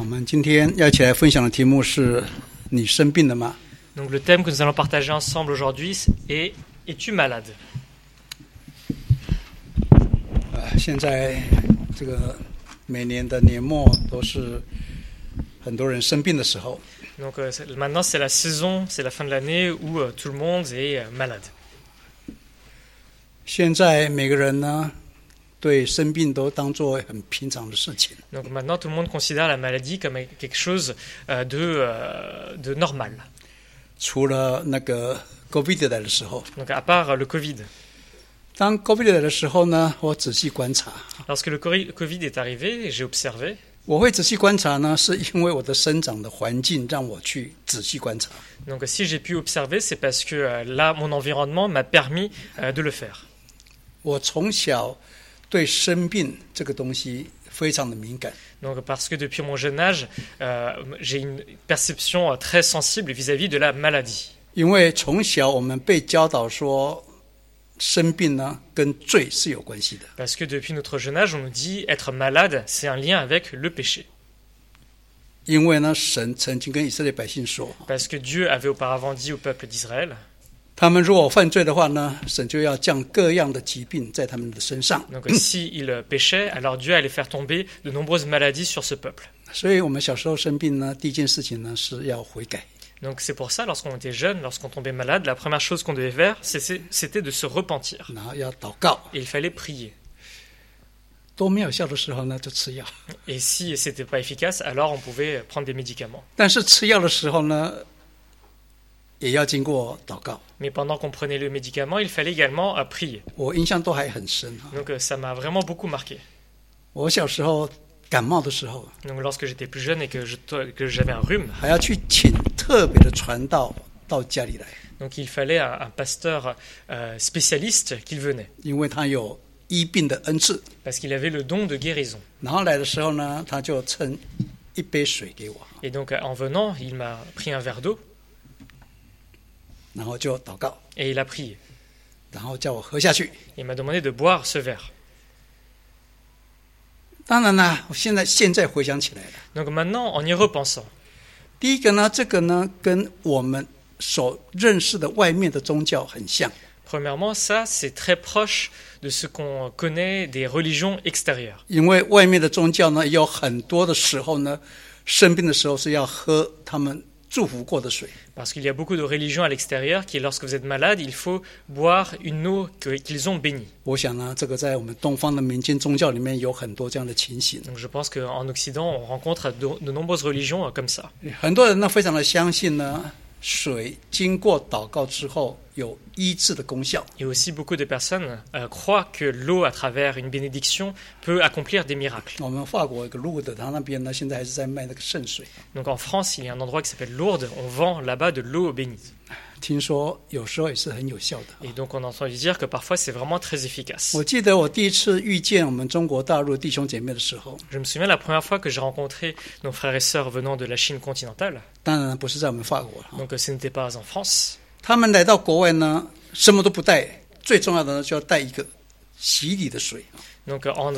们今天要一起来分享的题目是你生病了吗？ Donc le thème que nous allons partager ensemble aujourd'hui est « Es-tu malade ?» 现在这个每年的年末都是很多人生病的时候。 Donc maintenant c'est la saison, c'est la fin de l'année où tout le monde est malade. 现在每个人呢，对生病都当作很平常的事情。 Donc maintenant tout le monde considère la maladie comme quelque chose de normal. 除了那个 COVID 来的时候， Donc à part le Covid. 当 COVID 来的时候呢，我仔细观察。 Lorsque le Covid est arrivé, j'ai observé. 我会仔细观察呢，是因为我的生长的环境让我去仔细观察。 Donc si j'ai pu observer, c'est parce que là, mon environnement m'a permis de le faire. 我从小对生病这个东西非常的敏感。 Donc parce que depuis mon jeune âge, j'ai une perception très sensible vis-à-vis de la maladie. 因为从小我们被教导说，生病呢跟罪是有关系的。 Parce que depuis notre jeune âge, on nous dit être malade, c'est un lien avec le péché. 因为呢，神曾经跟以色列百姓说， Parce que Dieu avait auparavant dit au peuple d'Israël, 他们如果犯罪的话呢，神就要降各样的疾病在他们的身上。 donc s'ils péchaient, alors Dieu allait faire tomber de nombreuses maladies sur ce peuple. 所以我们小时候生病呢，第一件事情呢是要悔改。 Donc c'est pour ça, lorsqu'on était jeune, lorsqu'on tombait malade, la première chose qu'on devait faire, c'était de se repentir. 然后要祷告， Et il fallait prier. 都没有效的时候呢，就吃药。 Et si c'était pas efficace, alors on pouvait prendre des médicaments. 但是吃药的时候呢，也要经过祷告。 Mais pendant qu'on prenait le médicament, il fallait également prier. 我印象都还很深啊。 Donc ça m'a vraiment beaucoup marqué. 我小时候感冒的时候， Donc lorsque j'étais plus jeune et que j'avais un rhume, 还要去请特别的传道到家里来， donc il fallait un pasteur spécialiste qu'il venait, 因为他有医病的恩赐。 parce qu'il avait le don de guérison. 然后来的时候呢，他就盛一杯水给我， Et donc en venant, il m'a pris un verre d'eau 然后就祷告， et il a prié. 然后叫我喝下去。 Il m'a demandé de boire ce verre. 当然啦，我现在回想起来了， Donc maintenant, en y repensant, 第一个呢，这个呢跟我们所认识的外面的宗教很像。 premièrement, ça c'est très proche de ce qu'on connaît des religions extérieures. 因为外面的宗教呢，有很多的时候呢，生病的时候是要喝他们祝福过的水。 Parce qu'il y a beaucoup de religions à l'extérieur qui, lorsque vous êtes malade, il faut boire une eau qu'ils ont bénie. 我想呢，这个在我们东方的民间宗教里面有很多这样的情形。 Donc je pense qu'en Occident, on rencontre de nombreuses religions comme ça. 很多人呢非常的相信呢，水经过祷告之后有医治的功效。 Et aussi beaucoup de personnes croient que l'eau, à travers une bénédiction, peut accomplir des miracles. 我们法国有个路的，他那边呢现在还是在卖那个圣水。 Donc en France, il y a un endroit qui s'appelle Lourdes, on vend là-bas de l'eau bénite. 听说有时候也是很有效的。 Et donc on a entendu dire que parfois c'est vraiment très efficace. 我记得我第一次遇见我们中国大陆弟兄姐妹的时候， Je me souviens la première fois que j'ai rencontré nos frères et sœurs venant de la Chine continentale. 当然不是在我们法国了。 Donc ce n'était pas en France. 他们来到国外呢，什么都不带，最重要的呢就要带一个洗礼的水。 Donc en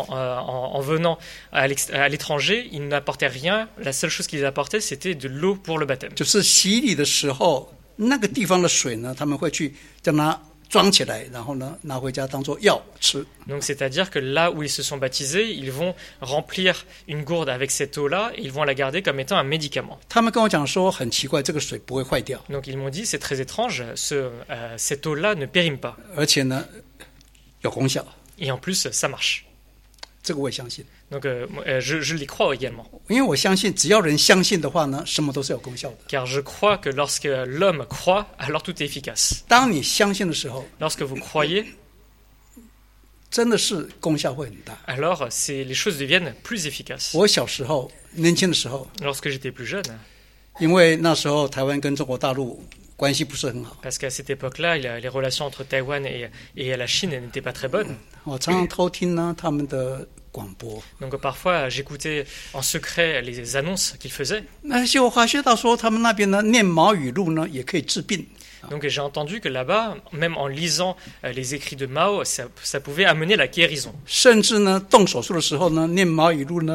venant à l'étranger, ils n'apportaient rien. La seule chose qu'ils apportaient, c'était de l'eau pour le baptême. 就是洗礼的时候，那个地方的水呢，他们会去将它装起来，然后呢拿回家当做药吃。 Donc c'est-à-dire que là où ils se sont baptisés, ils vont remplir une gourde avec cette eau-là et ils vont la garder comme étant un médicament. 他们跟我讲说，很奇怪，这个水不会坏掉， Donc ils m'ont dit, c'est très étrange, cette eau-là ne périme pas. 而且呢有功效。 Et en plus, ça marche. 这个我也相信， Donc je l'y crois également. 因为我相信，只要人相信的话呢，什么都是有功效的。 Car je crois que lorsque l'homme croit, alors tout est efficace. 当你相信的时候， Lorsque vous croyez, 真的是功效会很大。 alors les choses deviennent plus efficaces. 我小时候年轻的时候， Lorsque j'étais plus jeune, 因为那时候台湾跟中国大陆关系不是很好， parce qu'à cette époque-là, les relations entre Taïwan et la Chine n'étaient pas très bonnes. 我常常偷听呢他们的广播。 Donc parfois, j'écoutais en secret les annonces qu'ils faisaient. 那些我发觉到说，他们那边呢念毛语录呢也可以治病。 Donc j'ai entendu que là-bas, même en lisant les écrits de Mao, ça pouvait amener la guérison. 甚至呢动手术的时候呢念毛语录呢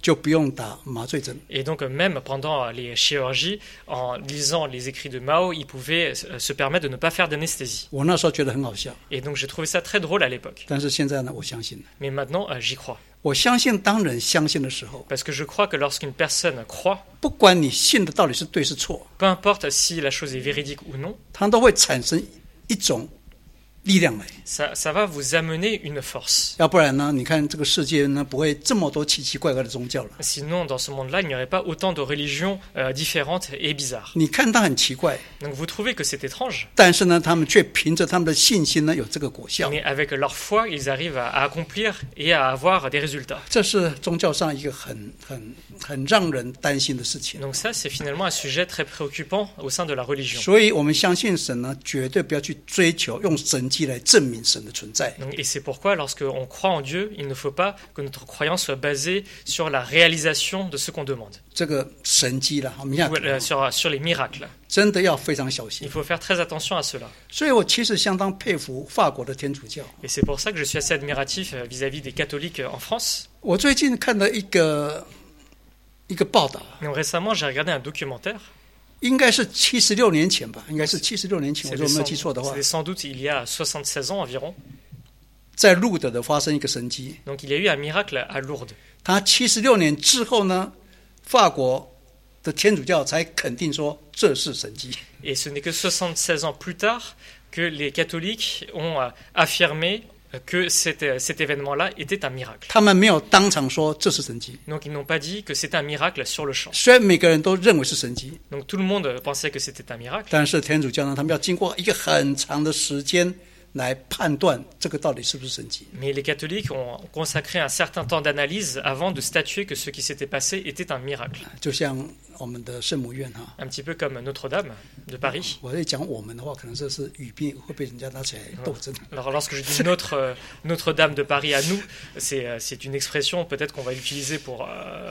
就不用打麻醉针。 Et donc même pendant les chirurgies, en lisant les écrits de Mao, il pouvait se permettre de ne pas faire d'anesthésie. 我那时候觉得很好笑， Et donc j'ai trouvé ça très drôle à l'époque. 但是现在呢，我相信了。 Mais maintenant, j'y crois. 我相信，当人相信的时候， Parce que je crois que lorsqu'une personne croit, 不管你信的到底是对是错， peu importe si la chose est véridique ou non, 它都会产生一种力量来。 ça va vous amener une force. 要不然呢，你看这个世界呢，不会这么多奇奇怪怪的宗教了。 Sinon, dans ce monde-là, il n'y aurait pas autant de religions différentes et bizarres. 你看它很奇怪， Donc vous trouvez que c'est étrange, 但是呢，他们却凭着他们的信心呢，有这个果效。 mais avec leur foi, ils arrivent à accomplir et à avoir des résultats. 这是宗教上一个很让人担心的事情。 Donc ça, c'est finalement un sujet très préoccupant au sein de la religion. 所以我们相信神呢，绝对不要去追求用神迹来证明神的存在。 Et c'est pourquoi, lorsqu'on croit en Dieu, il ne faut pas que notre croyance soit basée sur la réalisation de ce qu'on demande, 这个神迹啦，我们要 ou, sur les miracles. 真的要非常小心 Il。faut faire très attention à cela. 所以我其实相当佩服法国的天主教。 Et c'est pour ça que je suis assez admiratif vis-à-vis des catholiques en France. 我最近看了一个报道， Donc, récemment, j'ai regardé un documentaire. 应该是76年前吧，应该是76年前，我如果没有记错的话， C'était sans doute il y a 76 ans environ. 在路德的发生一个神迹。 Donc il y a eu un miracle à Lourdes. 他76年之后呢，法国的天主教才肯定说这是神迹。 Et ce n'est que 76 ans plus tard que les catholiques ont affirmé que cet événement-là était un miracle. 他们没有当场说这是神迹， Donc ils n'ont pas dit que c'était un miracle sur le champ. 虽然每个人都认为是神迹， Donc tout le monde pensait que c'était un miracle. 但是天主教呢，他们要经过一个很长的时间来判断这个到底是不是神迹。 Mais les catholiques ont consacré un certain temps d'analyse avant de statuer que ce qui s'était passé était un miracle. 就像我们的圣母院哈， Un petit peu comme Notre-Dame de Paris. 我在讲我们的话，可能这是语病会被人家拿起来斗争。 Alors lorsque je dis Notre-Dame de Paris à nous, c'est une expression peut-être qu'on va utiliser pour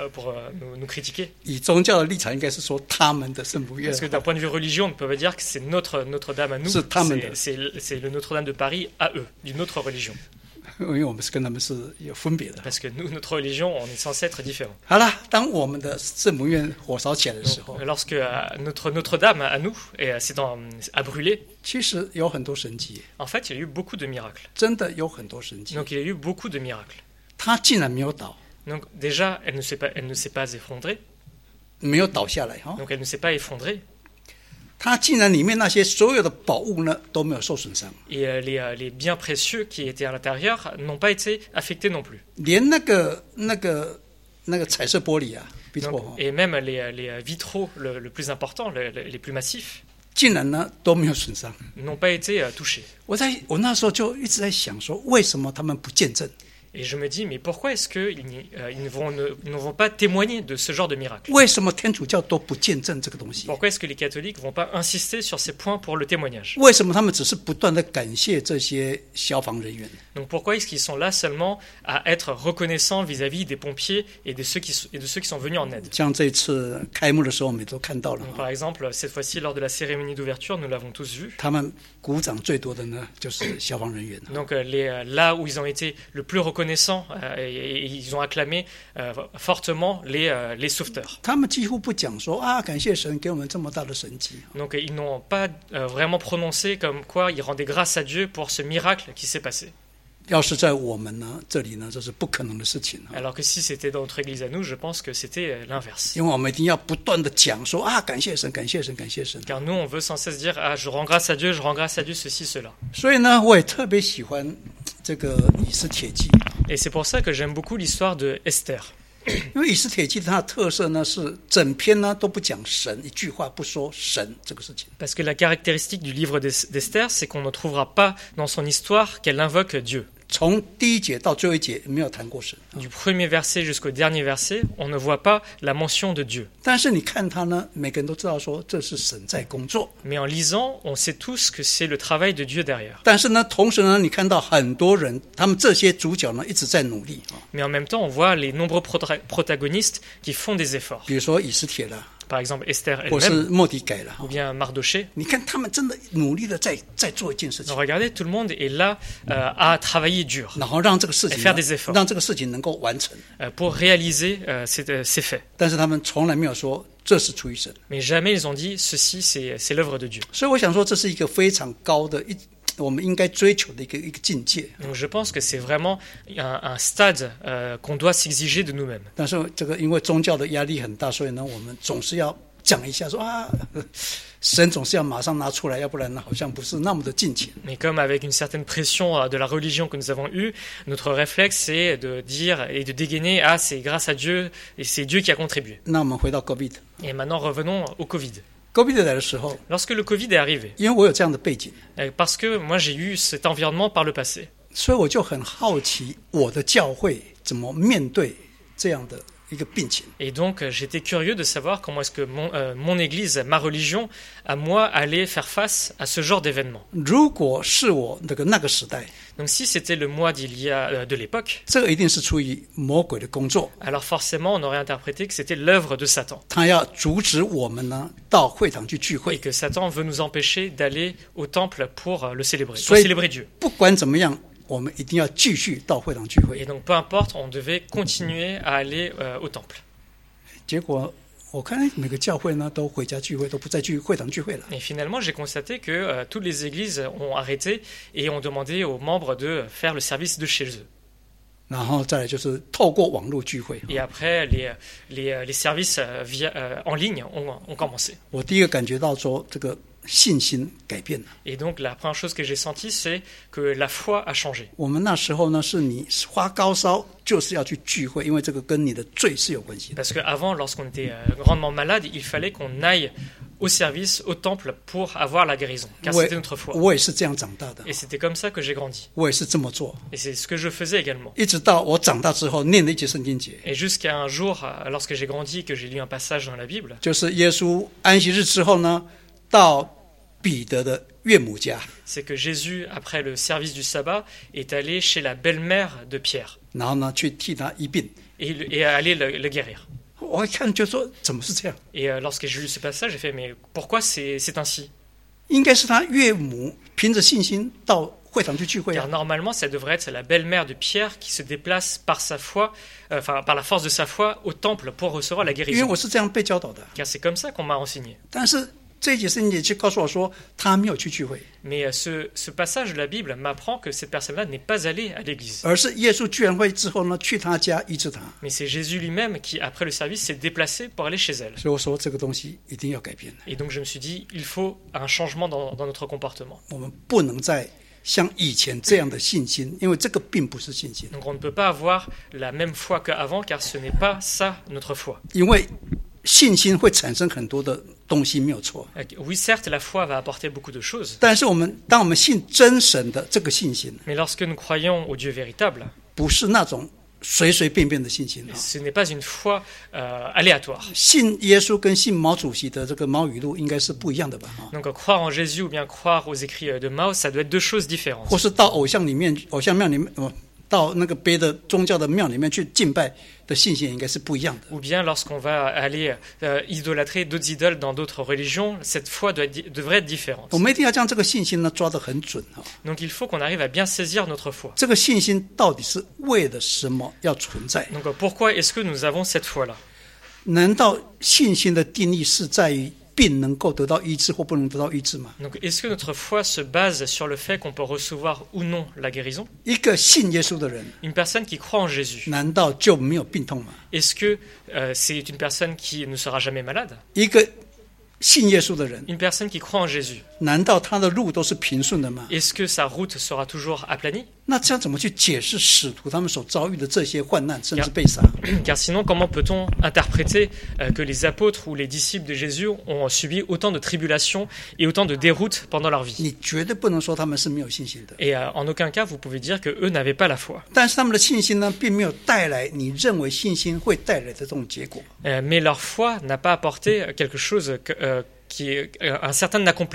nous critiquer. 以宗教的立场，应该是说他们的圣母院 Parce que d'un point de vue religieux, on ne peut pas dire que c'est Notre-Dame à nous. C'est le Notre-Dame de Paris à eux, d'une autre religion. 因为我们是跟他们是有分别的。 Parce que nous, notre religion, on est censé être différent. 好了，当我们的圣母院火烧起来的时候， Donc, lorsque Notre-Dame à nous a brûlé, 其实有很多神迹， en fait, il y a eu beaucoup de miracles. 真的有很多神迹。 Donc il y a eu beaucoup de miracles. 它竟然没有倒， Donc déjà, elle ne s'est pas effondrée. 没有倒下来哈， Donc elle ne s'est pas effondrée. 它竟然里面那些所有的宝物呢都没有受损伤， Et les biens précieux qui étaient à l'intérieur n'ont pas été affectés non plus. 连那个彩色玻璃啊，比如 Donc, 说 et même les vitraux le plus important, les plus massifs, 竟然呢都没有损伤。 n'ont pas été touchés. 我那时候就一直在想说，为什么他们不见证？ Et je me dis, mais pourquoi est-ce qu'ils ne vont pas témoigner de ce genre de miracle? 为什么天主教都不见证这个东西？ Pourquoi est-ce que les catholiques ne vont pas insister sur ces points pour le témoignage? 为什么他们只是不断的感谢这些消防人员？ Donc pourquoi est-ce qu'ils sont là seulement à être reconnaissants vis-à-vis des pompiers et de ceux qui sont venus en aide? 像这次开幕的时候，我们也都看到了 Donc, par exemple, cette fois-ci, lors de la cérémonie d'ouverture, nous l'avons tous vu. 他们鼓掌最多的呢，就是消防人员。 Donc là où ils ont été le plus reconnaissants et ils ont acclamé fortement les sauveteurs. 他们几乎不讲说啊，感谢神给我们这么大的神迹。 Donc ils n'ont pas vraiment prononcé comme quoi ils rendaient grâce à Dieu pour ce miracle qui s'est passé. 要是在我们呢这里呢，这是不可能的事情啊， Alors que si c'était dans notre église à nous, je pense que c'était l'inverse. 因为我们一定要不断的讲说啊，感谢神，感谢神，感谢神。 Car nous, on veut sans cesse dire ah, je rends grâce à Dieu, ceci, cela. 所以呢，我也特别喜欢这个以斯帖记， Et c'est pour ça que j'aime beaucoup l'histoire de Esther. 因为以斯帖记它的特色呢是整篇呢都不讲神，一句话不说神这个事情。 Parce que la caractéristique du livre d'Esther, c'est qu'on ne trouvera pas dans son histoire qu'elle invoque Dieu. 从第一节到最后一节没有谈过神， Du premier verset jusqu'au dernier verset, on ne voit pas la mention de Dieu. 但是你看他呢，每个人都知道说这是神在工作。 Mais en lisant, on sait tous que c'est le travail de Dieu derrière. 但是呢，同时呢，你看到很多人，他们这些主角呢一直在努力啊， Mais en même temps, on voit les nombreux protagonistes qui font des efforts. 比如说以斯帖啦， par exemple Esther 或是 elle-même, 莫迪改了 ou bien Mardoché. 你看他们真的努力的在做一件事情 Donc，regardez, tout le monde est là à travailler dur 然后让这个事情 et faire des efforts 让这个事情能够完成 pour réaliser ces faits. 但是他们从来没有说这是出于神 Mais jamais ils ont dit ceci, c'est l'œuvre de Dieu. 所以我想说这是一个非常高的我们应该追求的一个境界 Donc je pense que c'est vraiment un stade qu'on doit s'exiger de nous-mêmes. 但是这个因为宗教的压力很大，所以呢我们总是要讲一下说神总是要马上拿出来，要不然呢好像不是那么的敬虔。 Mais comme avec une certaine pression de la religion que nous avons eue, notre réflexe c'est de dire et de dégainer « Ah, c'est grâce à Dieu et c'est Dieu qui a contribué. 那我们回到 COVID， ” Et maintenant revenons au Covid. COVID 来的时候， Lorsque le Covid est arrivé, 因为我有这样的背景， parce que moi j'ai eu cet environnement par le passé, 所以我就很好奇我的教会怎么面对这样的一个病情。 et donc j'étais curieux de savoir comment est-ce que mon église, ma religion, à moi, allait faire face à ce genre d'événement. 如果是我那个时代， Donc si c'était le moi d'il y a de l'époque, 这个一定是出于魔鬼的工作， alors forcément on aurait interprété que c'était l'œuvre de Satan 他要阻止我们呢到会堂去聚 et 会。 que Satan veut nous empêcher d'aller au temple pour le célébrer, pour Soyez- célébrer Dieu. 不管怎么样，我们一定要继续到会堂聚 Et 会。 donc peu importe, on devait continuer à aller au temple. 结果我看每个教会呢都回家聚会，都不再去会堂聚会了。 Et finalement, j'ai constaté que toutes les églises ont arrêté et ont demandé aux membres de faire le service de chez eux. 然后再来就是透过网络聚会。 Et après, les services en ligne ont commencé. 我第一个感觉到说，这个信心改变了。 Et donc, la première chose que j'ai sentie, c'est que la foi a changé. 我们那时候呢，是你发高烧就是要去聚会，因为这个跟你的罪是有关系的。 Parce qu'avant, lorsqu'on était grandement malade, il fallait qu'on aille au service, au temple, pour avoir la guérison, car c'était notre foi. 我也是这样长大的， Et c'était comme ça que j'ai grandi. 我也是这么做， Et c'est ce que je faisais également. 一直到我长大之后念了一节圣经节， Et jusqu'à un jour, lorsque j'ai grandi, que j'ai lu un passage dans la Bible, 就是耶稣安息日之后呢，到彼得的岳母家， c'est que Jésus, après le service du sabbat, est allé chez la belle-mère de Pierre 然后呢去替他医病。 et allé le guérir. 我一看就说怎么是这样？ Et lorsque j'ai lu ce passage, j'ai fait, mais pourquoi c'est ainsi? 应该是他岳母凭着信心到会堂去聚会 Car 啊。 normalement, ça devrait être la belle-mère de Pierre qui se déplace par sa foi, par la force de sa foi, au temple pour recevoir la 因为 guérison. 我是这样被教导的， Car c'est comme ça qu'on m'a enseigné. 但是这一节圣经节却告诉我说他没有去聚会， Mais ce passage de la Bible m'apprend que cette personne-là n'est pas allée à l'église. 而是耶稣聚完会之后呢，去他家医治他。 Mais c'est Jésus lui-même qui, après le service, s'est déplacé pour aller chez elle. 所以我说这个东西一定要改变， Et donc je me suis dit, il faut un changement dans notre comportement. 我们不能再像以前这样的信心，因为这个并不是信心， Donc on ne peut pas avoir la même foi qu'avant, car ce n'est pas ça notre foi. 因为信心会产生很多的东西，没有错。 Oui, certes, la foi va apporter beaucoup de choses. 但是当我们信真神的这个信心， Mais lorsque nous croyons au Dieu véritable, 不是那种随随便便的信心啊。 ce n'est pas une foi aléatoire. 信耶稣跟信毛主席的这个毛语录应该是不一样的吧？啊， Donc croire en Jésus ou bien croire aux écrits de Mao, ça doit être deux choses différentes. 或是到偶像庙里面，到那个别的宗教的庙里面去敬拜的信心应该是不一样的。 Ou bien lorsqu'on va aller idolâtrer d'autres idoles dans d'autres religions, cette foi devrait être différente. 我们一定要将这个信心呢抓得很准啊！ Donc il faut qu'on arrive à bien saisir notre foi. 这个信心到底是为了什么要存在？ Donc pourquoi est-ce que nous avons cette foi-là? 难道信心的定义是在于病能够得到医治或不能得到医治吗？ Donc est-ce que notre foi se base sur le fait qu'on peut recevoir ou non la guérison? 一个信耶稣的人， Une personne qui croit en Jésus, 难道就没有病痛吗？ est-ce que c'est une personne qui ne sera jamais malade? 一个信耶稣的人， Une personne qui croit en Jésus, 难道他的路都是平顺的吗？ est-ce que sa route sera toujours aplanie? 那这样怎么去解释使徒他们所遭遇的这些患难，甚至被杀？ Car sinon, comment peut-on interpréter que les apôtres ou les disciples de Jésus ont subi autant de tribulations et autant de déroutes pendant leur vie? 你绝对不能说他们是没有信心的， Et en aucun cas, vous pouvez dire qu'eux n'avaient pas la foi. 但是他们的信心呢，并没有带来你认为信心会带来的这种结果。 Mais leur foi n'a pas apporté quelque chose qui est un certain accomplissement.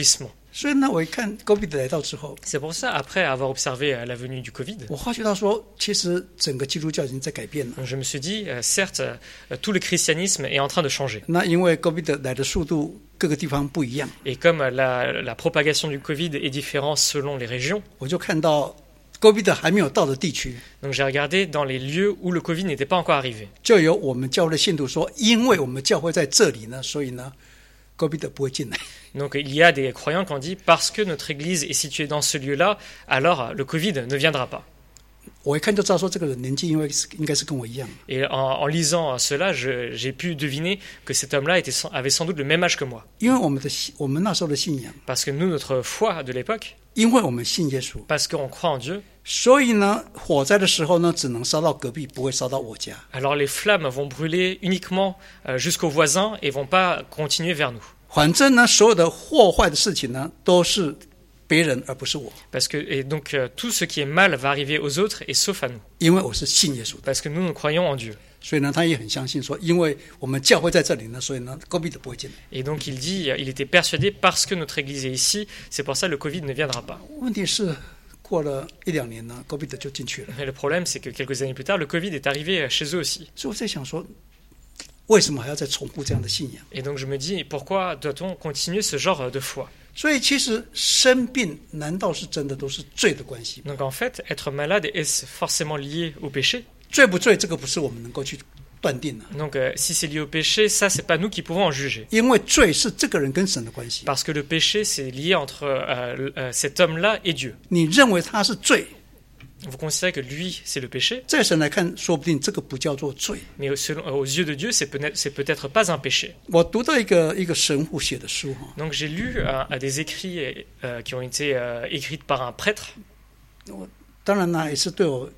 所以呢，我一看 COVID 来到之后， C'est pour ça, après avoir observé la venue du Covid, 我发觉到说，其实整个基督教已经在改变了。 donc je me suis dit, certes, tout le christianisme est en train de changer. 那因为 COVID 来的速度各个地方不一样， Et comme la propagation du Covid est différente selon les régions, 我就看到 COVID 还没有到的地区， donc j'ai regardé dans les lieux où le Covid n'était pas encore arrivé. 就有我们教会的信徒说，因为我们教会在这里呢，所以呢 COVID 不会进来。 Donc il y a des croyants qui ont dit, parce que notre église est située dans ce lieu-là, alors le Covid ne viendra pas. 我一看就知道说，这个人年纪应该是跟我一样。 Et en lisant cela, j'ai pu deviner que cet homme-là avait sans doute le même âge que moi. 因为我们那时候的信仰， Parce que nous, notre foi de l'époque, 因为我们信耶稣， parce qu'on croit en Dieu, 所以呢，火灾的时候呢，只能烧到隔壁，不会烧到我家。 alors les flammes vont brûler uniquement jusqu'aux voisins et vont pas continuer vers nous. 反正呢，所有的祸坏的事情呢，都是别人而不是我， Parce que, et donc tout ce qui est mal va arriver aux autres et sauf à nous. 因为我是信耶稣的。 Parce que nous croyons en Dieu. 所以呢，他也很相信说，因为我们教会在这里呢，所以呢，COVID 不会进来。 Et donc il dit, il était persuadé parce que notre église est ici, c'est pour ça que le Covid ne viendra pas. 问题是过了1-2年呢，COVID 就进去了。 Mais le problème, c'est que quelques années plus tard, le Covid est arrivé chez eux aussi. 所以我在想说，为什么还要再重复这样的信仰？ Et donc je me dis, pourquoi doit-on continuer ce genre de foi? 所以其实生病难道是真的都是罪的关系吗？ Donc en fait, être malade, est-ce forcément lié au péché? 罪不罪，这个不是我们能够去断定的， Donc si c'est lié au péché, ça, c'est pas nous qui pouvons en juger. 因为罪是这个人跟神的关系。 Parce que le péché, c'est lié entre cet homme-là et Dieu. 你认为他是罪， Vous considérez que lui, c'est le péché, 在神来看，说不定这个不叫做罪。 mais aux yeux de Dieu, c'est peut-être pas un péché. 我读到一个神父写的书哈， Donc j'ai lu des écrits qui ont été écrits par un prêtre. 当然呢也是对我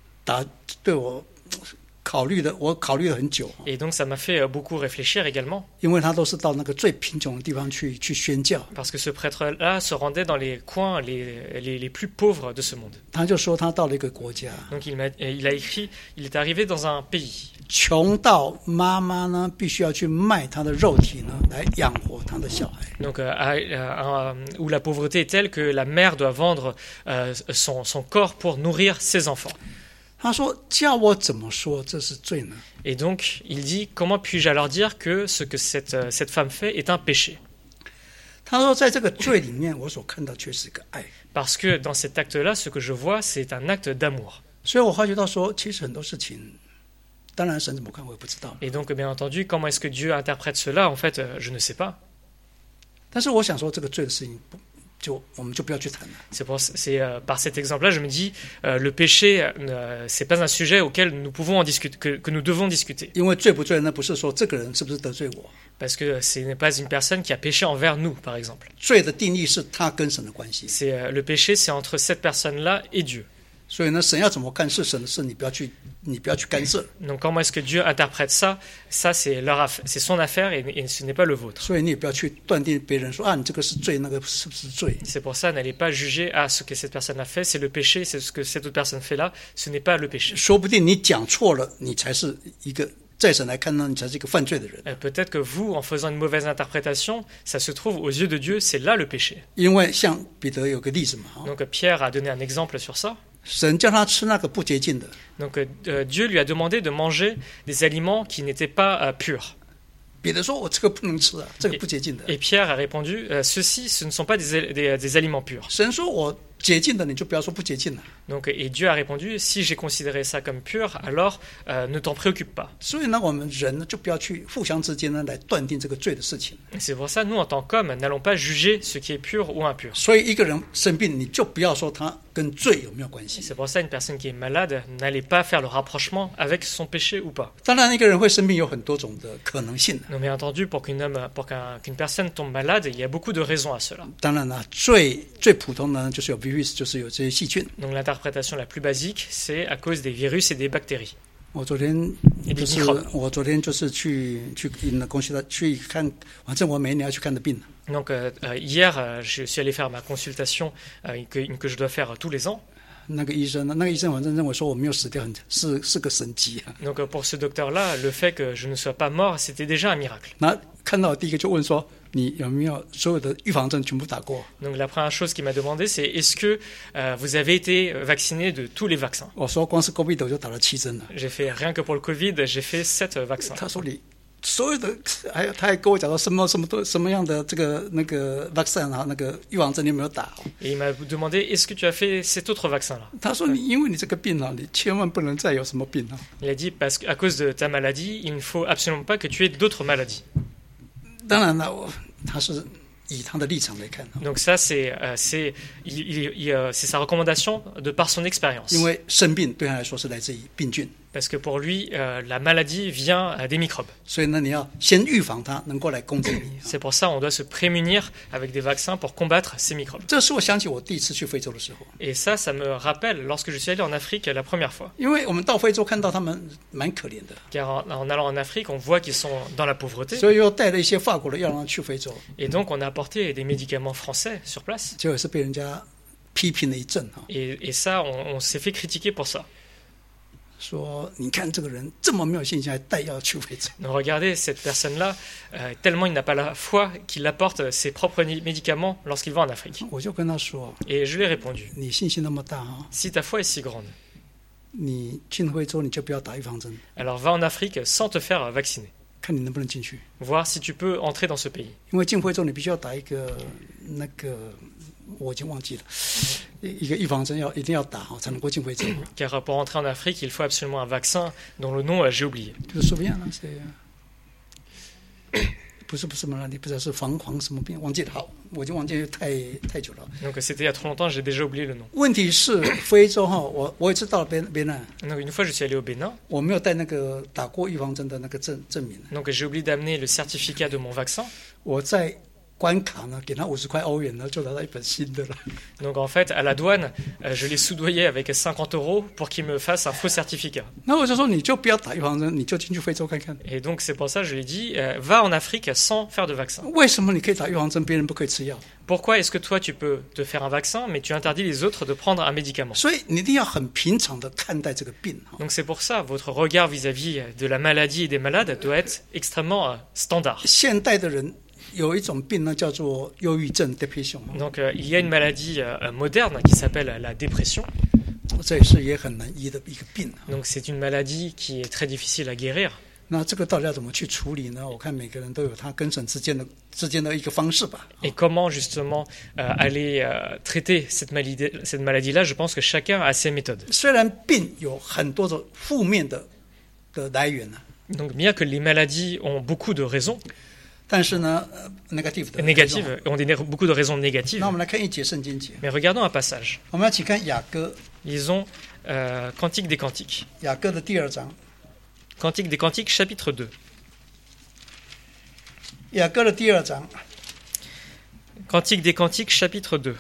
考虑的，我考虑了很久， Et donc ça m'a fait beaucoup réfléchir également. 因为他都是到那个最贫穷的地方去宣教。 Parce que ce prêtre-là se rendait dans les coins les plus pauvres de ce monde. 他就说他到了一个国家， Donc il a écrit, il est arrivé dans un pays 穷到妈妈呢必须要去卖她的肉体呢来养活她的小孩。 donc, où la pauvreté est telle que la mère doit vendre son corps pour nourrir ses enfants. 他说叫我怎么说这是罪呢？ Et donc il dit, comment puis-je alors dire que ce que cette femme fait est un péché? 他说在这个罪里面，我所看到却是一个爱。 Parce que dans cet acte-là, ce que je vois, c'est un acte d'amour. 所以我发觉到说，其实很多事情，当然神怎么看我也不知道， Et donc, bien entendu, comment est-ce que Dieu interprète cela? En fait, je ne sais pas. 但是我想说这个罪的事情我们就不要去谈了。 Par cet exemple-là, je me dis, le péché, c'est pas un sujet auquel nous pouvons en discuter, que nous devons discuter. 因为罪不罪呢，不是说这个人是不是得罪我， Parce que ce n'est pas une personne qui a péché envers nous, par exemple. 罪的定义是他跟神的关系。 Le péché, c'est entre cette personne-là et Dieu. 所以呢，神要怎么看是神的事，你不要去干涉。 Donc, comment est-ce que Dieu interprète ça? Ça, c'est son affaire et ce n'est pas le vôtre. 所以你也不要去断定别人说啊，你这个是罪，那个是不是罪？ C'est pour ça, n'allez pas juger ce que cette personne a fait, c'est le péché, c'est ce que cette autre personne fait là, ce n'est pas le péché. 说不定你讲错了，你才是一个在神来看呢，你才是一个犯罪的人。 Peut-être que vous, en faisant une mauvaise interprétation, ça se trouve aux yeux de Dieu, c'est là le péché. 因为像彼得有个例子嘛， Donc Pierre a donné un exemple sur ça. 神叫他吃那个不洁净的， Donc Dieu lui a demandé de manger des aliments qui n'étaient pas purs. 彼得说：“我这个不能吃啊，这个不洁净的。” Et Pierre a répondu, ceux-ci, ce ne sont pas des aliments purs. 神说：“我洁净的，你就不要说不洁净了。” Donc, et Dieu a répondu, si j'ai considéré ça comme pur, alors ne t'en préoccupe pas. 所以呢，我们人呢就不要去互相之间呢来断定这个罪的事情。 C'est pour ça, nous, en tant qu'hommes, n'allons pas juger ce qui est pur ou impur. 所以一个人生病，你就不要说他跟罪有没有关系。 C'est pour ça, une personne qui est malade, n'allez pas faire le rapprochement avec son péché ou pas. 当然，一个人会生病有很多种的可能性。 Donc, bien entendu, pour qu'une personne tombe malade, il y a beaucoup de raisons à cela. 当然了，最普通的呢就是有 virus， 就是有这些细菌。 Donc, l'interprétation la plus basique, c'est à cause des virus et des bactéries. 我昨天就是去公司去看，反正我每一年要去看的病。 Donc hier, je suis allé faire ma consultation que je dois faire tous les ans. 那个医生反正认为说我没有死掉，是个神迹啊。 Donc pour ce docteur-là, le fait que je ne sois pas mort, c'était déjà un miracle. 那看到第一个就问说你有没有所有的预防针全部打过？ Donc la première chose qu'il m'a demandé, c'est est-ce que vous avez été vacciné de tous les vaccins? 我说光是 COVID 我就打了7针了。 J'ai fait rien que pour le Covid, j'ai fait 7 vaccins. 他说你所有的，他还跟我讲到什么样的这个那个 vaccine 啊，那个预防针你有没有打？ Et il m'a demandé est-ce que tu as fait cet autre vaccin-là? 他说因为你这个病啊，你千万不能再有什么病啊。 Il a dit parce qu'à cause de ta maladie, il ne faut absolument pas que tu aies d'autres maladies. 当然了，他是以他的立场来看啊， Donc ça, c'est sa recommandation de par son expérience. 因为生病对他来说是来自于病菌， Parce que pour lui, la maladie vient des microbes. 所以呢，你要先预防它，能够来攻击你。 C'est pour ça on doit se prémunir avec des vaccins pour combattre ces microbes. 这是我想起我第一次去非洲的时候， Et ça me rappelle lorsque je suis allé en Afrique la première fois. 因为我们到非洲看到他们蛮可怜的， Car en allant en Afrique, on voit qu'ils sont dans la pauvreté. 所以又带了一些法国的药让他去非洲， Et donc on a apporté des médicaments français sur place. 结果是被人家批评了一阵啊， Et ça, on s'est fait critiquer pour ça. 说你看这个人这么没有信心，还带药去非洲。 Donc regardez, cette personne-là, tellement il n'a pas la foi qu'il apporte ses propres médicaments lorsqu'il va en Afrique. 我就跟他说， Et je lui ai répondu, 你信心那么大啊， si ta foi est si grande, 你进非洲你就不要打预防针， alors va en Afrique sans te faire vacciner. 看你能不能进去。 Voir si tu peux entrer dans ce pays. 因为进非洲你必须要打一个那个，我已经忘记了，一个预防针一定要打哈，才能够进非洲。 Car pour entrer en Afrique, il faut absolument un vaccin dont le nom j'ai oublié. 就是说不一样了，不是马拉利，不知道是防什么病，忘记了。好，我已经忘记太久了。 Donc c'était il y a trop longtemps, j'ai déjà oublié le nom. 问题是非洲哈，我也知道了边南， Donc une fois je suis allé au Bénin, 我没有带那个打过预防针的那个证明。 donc j'ai oublié d'amener le certificat de mon vaccin. 我在关卡呢，给他50块欧元呢，就拿到一本新的了。 Donc en fait, à la douane, je l'ai soudoyé avec 50 € pour qu'il me fasse un faux certificat. 那我就说你就不要打预防针，你就进去非洲看看。 Et donc c'est pour ça que je lui ai dit, va en Afrique sans faire de vaccin. 为什么你可以打预防针，别人不可以吃药？ Pourquoi est-ce que toi tu peux te faire un vaccin, mais tu interdis les autres de prendre un médicament? 所以你一定要很平常的看待这个病哈。 Donc c'est pour ça, votre regard vis-à-vis de la maladie et des malades doit être extrêmement standard. 现代的人有一种病呢，叫做忧郁症 （depression）， Donc il y a une maladie moderne qui s'appelle la dépression. 这也是也很难医的一个病。 Donc c'est une maladie qui est très difficile à guérir. 那这个到底要怎么去处理呢？我看每个人都有他跟神之间的一个方式吧。 Et comment justement aller traiter cette maladie-là? Je pense que chacun a ses méthodes. 虽然病有很多的负面的来源呢， Donc bien que les maladies ont beaucoup de raisons 但是呢，negative 的 négatives, ont beaucoup de raisons négatives. 那我们来看一节圣经节， Mais regardons un passage. 我们要一起看雅歌， Lisons Cantique des Cantiques. 雅歌的第2章， Cantique des Cantiques, chapitre 2. 雅歌的第2章， Cantique des Cantiques, chapitre 2.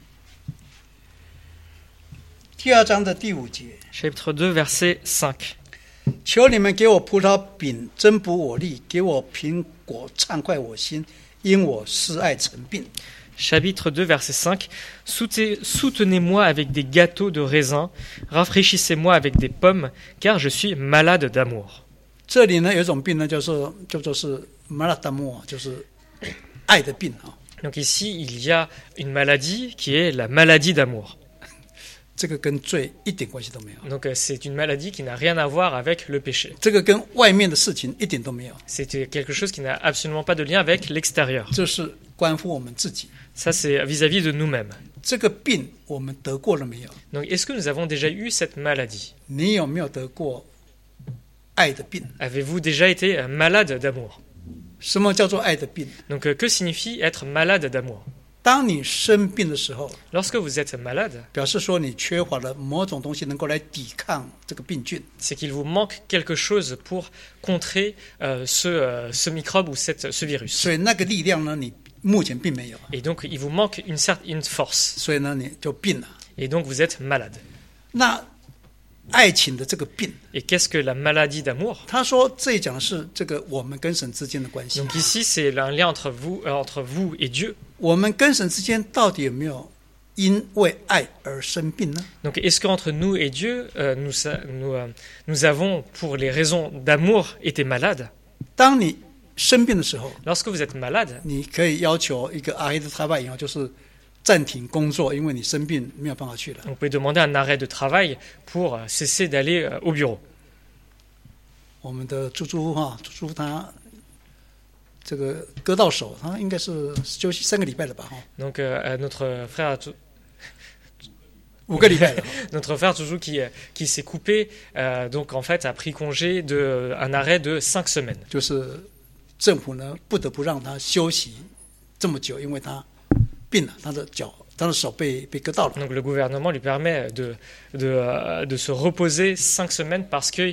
第2章的第5节。 Chapitre 2, verset 5. 求你们给我葡萄饼增补我力，给我苹果畅快我心，因我思爱成病。 Chapitre 2, verset 5. Soutenez-moi avec des gâteaux de raisin, rafraîchissez-moi avec des pommes, car je suis malade d'amour. 这里呢有一种病呢，叫做是马拉达莫，就是爱的病啊。 Donc ici, il y a une maladie qui est la maladie d'amour. 这个跟罪一点关系都没有， Donc c'est une maladie qui n'a rien à voir avec le péché. 这个跟外面的事情一点都没有， C'est quelque chose qui n'a absolument pas de lien avec l'extérieur. 这是关乎我们自己。 Ça, c'est vis-à-vis de nous-mêmes. 这个病我们得过了没有？ Donc est-ce que nous avons déjà eu cette maladie? 你有没有得过爱的病？ Avez-vous déjà été malade d'amour? 什么叫做爱的病？ Donc que signifie être malade d'amour? 当你生病的时候， Lorsque vous êtes malade, 表示说你缺乏了某种东西能够来抵抗这个病菌。 c'est qu'il vous manque quelque chose pour contrer ce microbe ou ce virus. 所以那个力量呢，你目前并没有， Et donc il vous manque une force. 所以呢你就病了。 Et donc vous êtes malade. 那爱情的这个病， Et qu'est-ce que la maladie d'amour? 他说这里讲的是这个我们跟神之间的关系。 Donc ici, c'est un lien entre vous et Dieu. 我们跟神之间到底有没有因为爱而生病呢？ Donc est-ce qu'entre nous et Dieu, nous avons, pour les raisons d'amour, été malades? 当你生病的时候， Lorsque vous êtes malade, 你可以要求一个阿黑的trava以后就是暂停工作，因为你生病没有办法去了。 vous pouvez demander un arrêt de travail pour cesser d'aller au bureau. 我们的猪猪他这个割到手，他应该是休息3个礼拜了吧？ Donc notre frère 5个礼拜了。 Notre frère Joujou qui s'est coupé, donc en fait a pris congé un arrêt de 5 semaines. 就是政府呢不得不让他休息这么久，因为他病了，他的手被割到了。 Donc le gouvernement lui permet de se reposer 5 semaines parce qu'il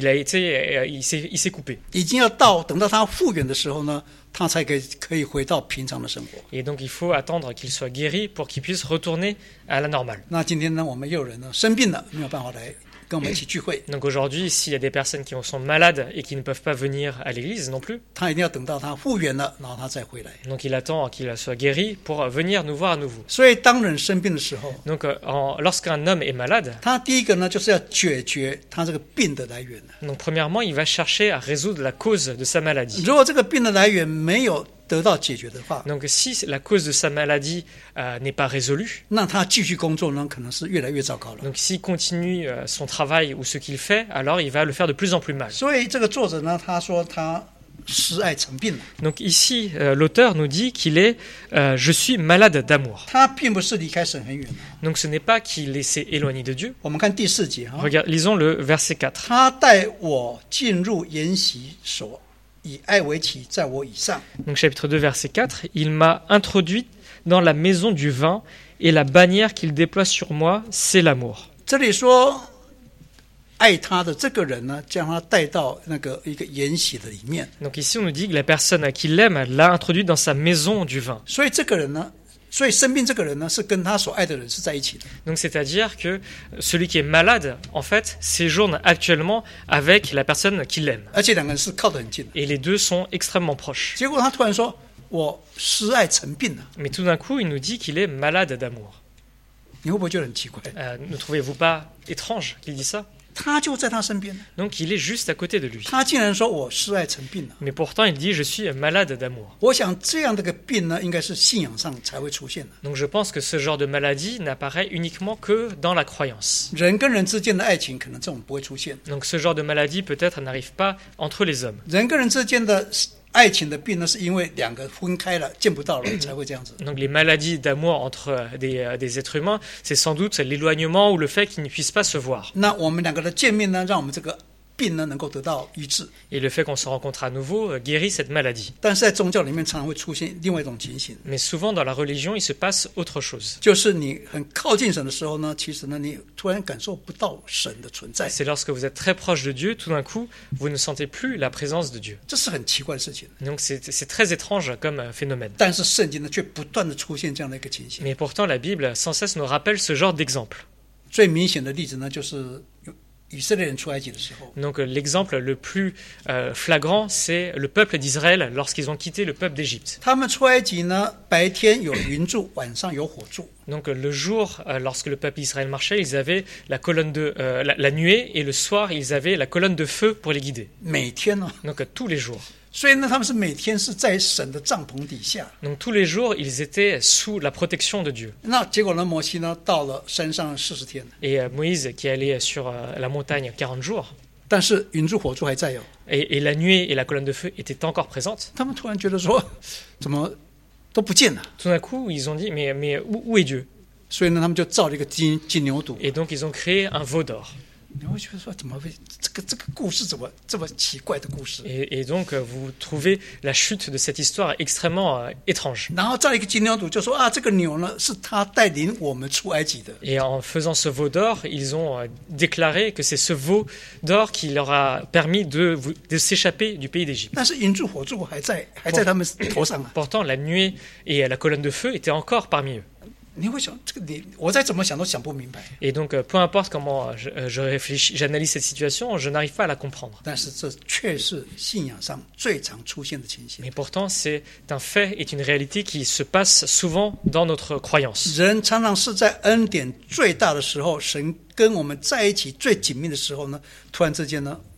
s'est coupé. 已经要等到他复原的时候呢，他才可以回到平常的生活。 Et donc il faut attendre qu'il soit guéri pour qu'il puisse retourner à la normale. 那今天呢，我们又有人呢生病了，没有办法来跟我们一起聚会。 Donc aujourd'hui, s'il y a des personnes qui sont malades et qui ne peuvent pas venir à l'église non plus, 他一定要等到他复原了，然后他再回来。 donc il attend qu'il soit guéri pour venir nous voir à nouveau. 所以当人生病的时候， Donc lorsqu'un homme est malade, 他第一个呢就是要解决他这个病的来源。 donc premièrement, il va chercher à résoudre la cause de sa maladie. 如果这个病的来源没有得到解决的话， Donc si la cause de sa maladie n'est pas résolue, 那他继续工作呢，可能是越来越糟糕了。 donc s'il continue son travail ou ce qu'il fait, alors il va le faire de plus en plus mal. 所以这个作者呢，他说他失爱成病了。 Donc ici, l'auteur nous dit qu'il est je suis malade d'amour. 他并不是离开神很远了。 Donc ce n'est pas qu'il s'est éloigné de Dieu. 我们看第4节哈， Lisons le verset 4. 他带我进入筵席所，以爱为旗在我以上。 Donc chapitre 2, verset 4. Il m'a introduit dans la maison du vin et la bannière qu'il déploie sur moi, c'est l'amour. 这里说爱他的这个人呢，将他带到一个筵席的里面。 Donc ici on nous dit que la personne qui l'aime l'a introduit dans sa maison du vin. 所以这个人呢，所以生病这个人呢，是跟他所爱的人是在一起的。 Donc c'est-à-dire que celui qui est malade, en fait, séjourne actuellement avec la personne qu'il aime. 而且2个人是靠得很近的。 Et les deux sont extrêmement proches. 结果他突然说：“我失爱成病了。 Mais tout d'un coup, il nous dit qu'il est malade d'amour. ” 你会不会觉得很奇怪？ Ne trouvez-vous pas étrange qu'il dise ça? 他就在他身边， Donc il est juste à côté de lui. 他竟然说：“我失爱成病了。 Mais pourtant, il dit je suis malade d'amour. » 我想这样的个病呢，应该是信仰上才会出现的。 Donc je pense que ce genre de maladie n'apparaît uniquement que dans la croyance. 人跟人之间的爱情，可能这种不会出现。 Donc ce genre de maladie peut-être n'arrive pas entre les hommes. 人跟人之间的爱情的病呢，是因为2个分开了，见不到了，才会这样子。 Donc les maladies d'amour entre des êtres humains, c'est sans doute l'éloignement ou le fait qu'ils ne puissent pas se voir. 那我们2个的见面呢，让我们这个病呢能够得到医治。 Et le fait qu'on se rencontre à nouveau guérit cette maladie. 但是在宗教里面，常常会出现另外一种情形， Mais souvent dans la religion, il se passe autre chose. 就是你很靠近神的时候呢，其实呢，你突然感受不到神的存在， C'est lorsque vous êtes très proche de Dieu, tout d'un coup, vous ne sentez plus la présence de Dieu. 这是很奇怪的事情。 Donc c'est très étrange comme phénomène. 但是圣经呢，却不断的出现这样的一个情形。 Mais pourtant, la Bible sans cesse nous rappelle ce genre d'exemple. 最明显的例子呢，就是以色列人出埃及的时候， Donc l'exemple le plus flagrant, c'est le peuple d'Israël lorsqu'ils ont quitté le peuple d'Égypte. 他们出埃及呢，白天有云柱，晚上有火柱。 Donc le jour, lorsque le peuple d'Israël marchait, ils avaient la colonne la nuée, et le soir, ils avaient la colonne de feu pour les guider. 每天呢， Donc tous les jours. 所以呢，他们是每天是在神的帐篷底下。 Donc tous les jours, ils étaient sous la protection de Dieu. 那结果呢，摩西呢到了山上40天， Et Moïse, qui allait sur la montagne 40 jours, 但是云柱火柱还在哦。 et la nuée et la colonne de feu étaient encore présentes. 他们突然觉得说，怎么都不见了？ Tout d'un coup, ils ont dit, mais où est Dieu? 所以呢，他们就造了一个金牛犊。 Et donc ils ont créé un veau d'or. 你会觉得说，怎么会这个故事怎么这么奇怪的故事？ Et donc vous trouvez la chute de cette histoire extrêmement étrange. 然后造了一个金牛犊，就说啊，这个牛呢是他带领我们出埃及的。 Et en faisant ce veau d'or, ils ont déclaré que c'est ce veau d'or qui leur a permis de s'échapper du pays d'Égypte. 但是云柱火柱还在他们头上啊。 Pourtant, la nuée et la colonne de feu étaient encore parmi eux. 你会想，我再怎么想都想不明白。 Et donc, peu importe comment je réfléchis, j'analyse cette situation, je n'arrive pas à la comprendre. 但是这却是信仰上最常出现的情形。 Mais pourtant, c'est un fait et une réalité qui se passe souvent dans notre croyance. 人常常是在恩典最大的时候，神跟我们在一起最紧密的时候呢，突然之间呢，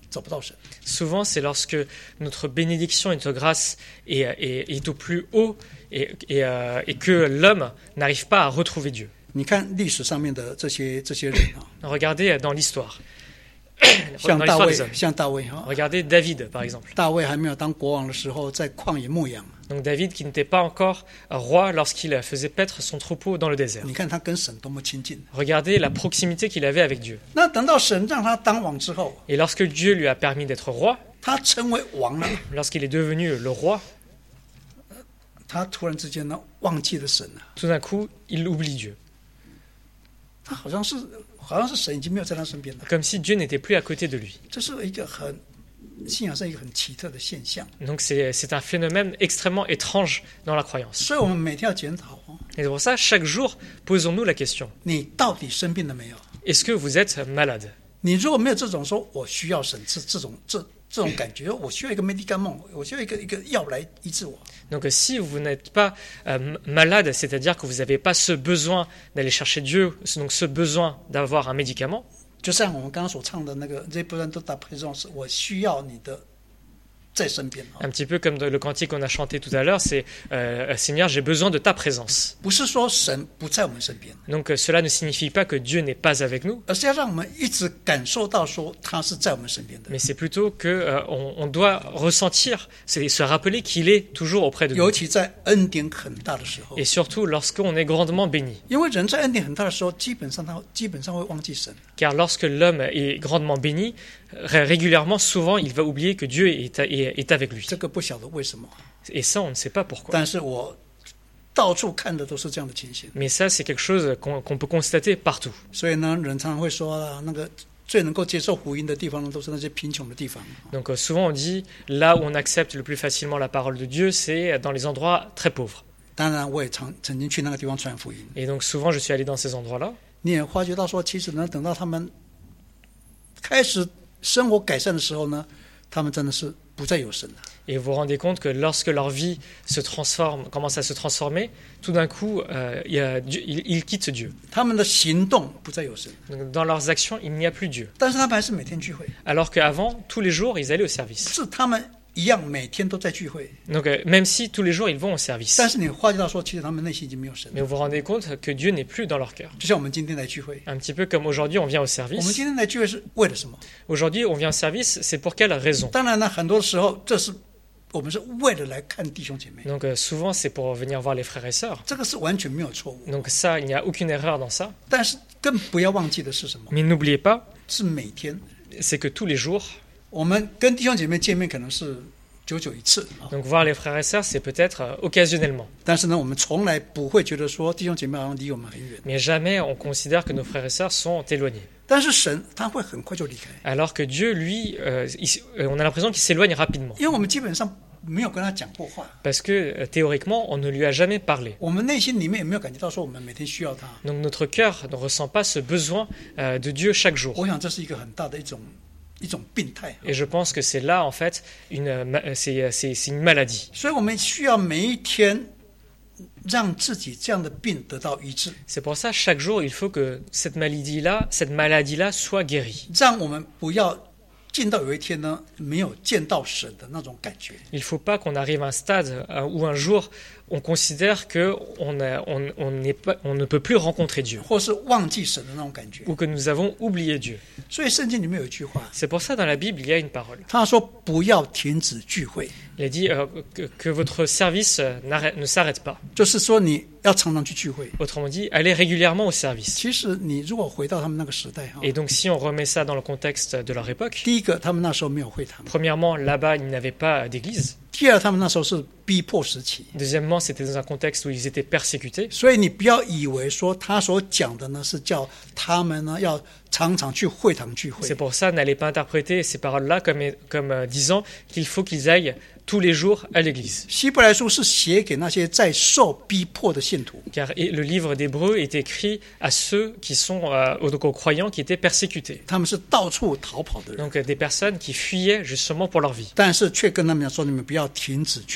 找不到神。 Souvent, c'est lorsque notre bénédiction et notre grâce est au plus haut et que l'homme n'arrive pas à retrouver Dieu. 你看历史上面的这些人啊， Regardez dans l'histoire. 像 Dans 大 l'histoire 卫 des hommes.， 像大卫哈， Regardez David, par exemple. 大卫还没有当国王的时候，在旷野牧羊， Donc David qui n'était pas encore roi lorsqu'il faisait paître son troupeau dans le désert. 你看他跟神多么亲近。 Regardez la proximité qu'il avait avec Dieu. 那等到神让他当王之后， Et lorsque Dieu lui a permis d'être roi, 他成为王了， lorsqu'il est devenu le roi, 他突然之间呢忘记了神了， tout d'un coup, il oublie Dieu. 他好像是神已经没有在他身边了。 Comme si Dieu n'était plus à côté de lui. 这是一个信仰上一个很奇特的现象， Donc c'est un phénomène extrêmement étrange dans la croyance. 所以我们每天要检讨哦， Et c'est pour ça, chaque jour, posons-nous la question. 你到底生病了没有？ Est-ce que vous êtes malade? 你如果没有这种说我需要神这种感觉，我需要一个 medicament， 我需要一个药来医治我。 Donc si vous n'êtes pas malade, c'est-à-dire que vous n'avez pas ce besoin d'aller chercher Dieu, donc ce besoin d'avoir un médicament, 就像我们刚刚所唱的那个 Représente ta présence， 我需要你的在身边。 un petit peu comme le cantique qu'on a chanté tout à l'heure, c'est Seigneur, j'ai besoin de ta présence. 不是说神不在我们身边， Donc cela ne signifie pas que Dieu n'est pas avec nous, 而是要让我们一直感受到说他是在我们身边的。 mais c'est plutôt que on doit ressentir, c'est se rappeler qu'il est toujours auprès de 尤 nous. 其在恩典很大的时候， Et surtout lorsqu'on est grandement béni. 因为人在恩典很大的时候，基本上会忘记神。 Car lorsque l'homme est grandement béni, régulièrement, souvent, il va oublier que Dieu est avec lui. 这个不晓得为什么， Et ça, on ne sait pas pourquoi. 但是我到处看的都是这样的情形。 Mais ça, c'est quelque chose qu'on peut constater partout. 所以呢，人常常会说啊，那个最能够接受福音的地方呢，都是那些贫穷的地方。 Donc souvent, on dit, là où on accepte le plus facilement la parole de Dieu, c'est dans les endroits très pauvres. 当然，我也曾经去那个地方传福音。 Et donc souvent, je suis allé dans ces endroits-là. 你也发觉到说，其实呢，等到他们开始生活改善的时候呢，他们真的是不再有神了。 Et vous vous rendez compte que lorsque leur vie se transforme, commence à se transformer, tout d'un coup, ils quittent Dieu. 他们的行动不再有神， Donc, dans leurs actions, il n'y a plus Dieu. 但是他们还是每天聚会， Alors qu'avant, tous les jours, ils allaient au service. 是他们一样每天都在聚会， Donc même si tous les jours, ils vont au service. 但是你发觉到说，其实他们内心已经没有神 Mais 了。 vous vous rendez compte que Dieu n'est plus dans leur cœur. 就像我们今天来聚会， Un petit peu comme aujourd'hui, on vient au 我们 service. 今天来聚会是为了什么？ Aujourd'hui, on vient au service, c'est pour quelle raison? 当然呢，很多时候这是我们是为了来看弟兄姐妹， Donc souvent, c'est pour venir voir les frères et sœurs. 这个是完全没有错误。 Donc ça, il n'y a aucune erreur dans ça. 但是更不要忘记的是什么？ Mais n'oubliez pas, 是每天 c'est que tous les jours, 我们跟弟兄姐妹见面，可能是久久一次啊， donc voir les frères et sœurs, c'est peut-être occasionnellement. 但是呢，我们从来不会觉得说弟兄姐妹好像离我们很远。 Mais jamais on considère que nos frères et sœurs sont éloignés. 但是神他会很快就离开， Alors que Dieu, lui, on a l'impression qu'il s'éloigne rapidement. 因为我们基本上没有跟他讲过话， Parce que théoriquement, on ne lui a jamais parlé. 我们内心里面也没有感觉到说我们每天需要他。 Donc notre cœur ne ressent pas ce besoin de Dieu chaque jour. 我想这是一个很大的一种病态， Et je pense que c'est là, en fait, c'est une maladie. 所以我们需要每一天让自己这样的病得到医治， C'est pour ça, chaque jour, il faut que cette maladie-là soit guérie. 让我们不要进到有一天呢没有见到神的那种感觉。 Il ne faut pas qu'on arrive à un stade où un jour, on considère qu'on ne peut plus rencontrer Dieu. 或是忘记神的那种感觉， Ou que nous avons oublié Dieu. 所以圣经里面有一句话， C'est pour ça, dans la Bible, il y a une parole. 他说不要停止聚会， Il a dit que votre service ne s'arrête pas. 就是说你要常常去聚会。 Autrement dit, allez régulièrement au service. 其实你如果回到他们那个时代哈， Et donc, si on remet ça dans le contexte de leur époque, 第一个他们那时候没有会堂， premièrement, là-bas, ils n'avaient pas d'église. 第二他们那时候是逼迫时期， Deuxièmement, c'était dans un contexte où ils étaient persécutés. 所以你不要以为说他所讲的呢是叫他们呢要常常去会堂聚会 C'est，pour ça, n'allez pas interpréter ces paroles-là comme disant qu'il faut qu'ils aillent tous les jours à l'église. 希伯来书是写给那些在受逼迫的信徒， Car le livre d'Hébreu est écrit à ceux qui sont aux croyants qui étaient persécutés. 他们是到处逃跑的人， Donc des personnes qui fuyaient justement pour leur vie. 但是却跟他们讲说你们不要停止聚会， Mais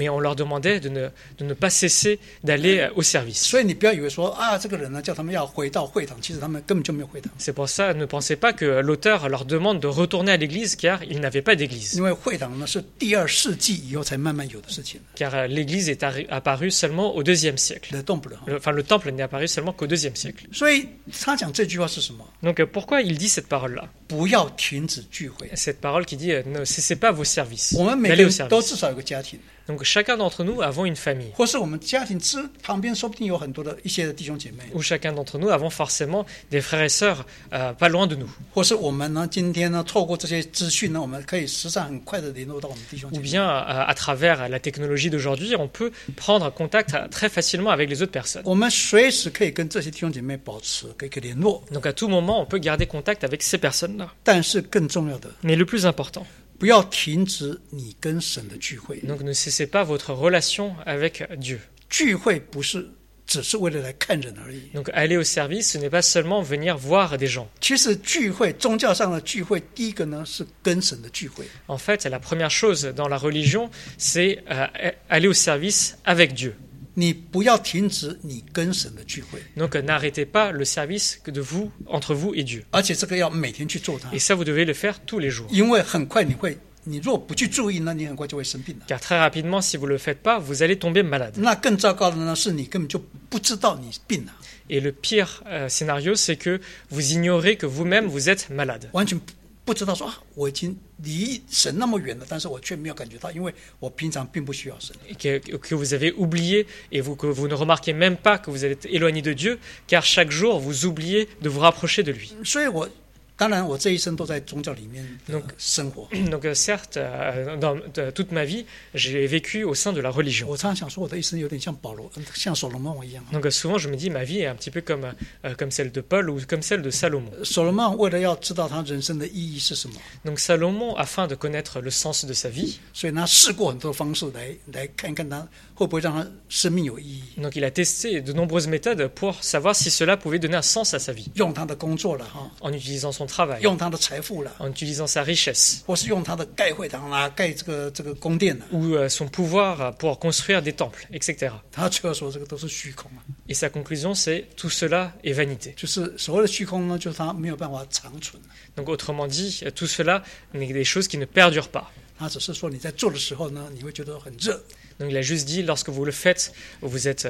mais on leur demandait de ne pas cesser d'aller au service. 所以你不要以为说啊，这个人呢叫他们要回到会堂，其实他们根本就没有会堂， C'est pour ça, ne pensez pas que l'auteur leur demande de retourner à l'église, car ils n'avaient pas d'église. 因为会堂呢是第2世纪以后才慢慢有的事情， Car l'église est apparue seulement au IIe siècle. 的动不了。 Le temple n'est apparu seulement qu'au IIe siècle. 所以他讲这句话是什么？ Donc pourquoi il dit cette parole-là? 不要停止聚会。 Cette parole qui dit ne cessez pas vos services, 我们每个 d'aller au 人都 service. 至少有个家庭， Donc chacun d'entre nous avons une famille, 或是我们家庭旁边说不定有很多的一些的弟兄姐妹， ou chacun d'entre nous avons forcément des frères et sœurs pas loin de nous. 或是我们呢今天呢透过这些资讯呢，我们可以时常很快的联络到我们弟兄姐 Ou 妹。 bien à travers la technologie d'aujourd'hui, on peut prendre contact très facilement avec les autres personnes. 我们随时可以跟这些弟兄姐妹保持一个联络， Donc à tout moment, on peut garder contact avec ces personnes-là. 但是更重要的， Mais le plus important, 不要停止你跟神的聚会。 donc ne cessez pas votre relation avec Dieu. 聚会不是只是为了来看人而已。 Donc aller au service, ce n'est pas seulement venir voir des gens. 其实聚会，宗教上的聚会，第一个呢是跟神的聚会。 En fait, la première chose dans la religion, c'est aller au service avec Dieu. 你不要停止你跟神的聚会， Donc n'arrêtez pas le service que de vous, entre vous et Dieu. 而且这个要每天去做它 Et，ça, vous devez le faire tous les jours. 因为很快你如果不去注意呢，你很快就会生病了。 Car très rapidement, si vous ne le faites pas, vous allez tomber malade. 那更糟糕的呢，是你根本就不知道你病了， Et le pire scénario, c'est que vous ignorez que vous-même, vous êtes malade. 完全不知道说啊，我已经离神那么远了，但是我却没有感觉到，因为我平常并不需要神。 Et que vous avez oublié et que vous ne remarquez même pas que vous êtes éloigné de Dieu, car chaque jour, vous oubliez de vous rapprocher de lui. 所以当然我这一生都在宗教里面生活。 Donc certes, dans toute ma vie, j'ai vécu au sein de la religion. 我常常想说，我的一生有点像保罗，像所罗门王一样。 Donc souvent, je me dis, ma vie est un petit peu comme celle de Paul ou comme celle de Salomon. 所罗门为了要知道他人生的意义是什么， Donc Salomon, afin de connaître le sens de sa vie, 所以他试过很多方式来看看他会不会让他生命有意义。 donc il a testé de nombreuses méthodes pour savoir si cela pouvait donner un sens à sa vie, 用他的工作了哈， en utilisant son travail, 用他的财富了， en utilisant sa richesse, 或是用他的盖会堂啦、盖这个宫殿了。 ou son pouvoir pour construire des temples, etc. 他最后说这个都是虚空啊， Et sa conclusion, c'est tout cela est vanité. 就是所谓的虚空呢，就是他没有办法长存。 Donc autrement dit, tout cela n'est des choses qui ne perdurent pas. 他只是说你在做的时候呢，你会觉得很热， Donc il a juste dit, lorsque vous le faites, vous êtes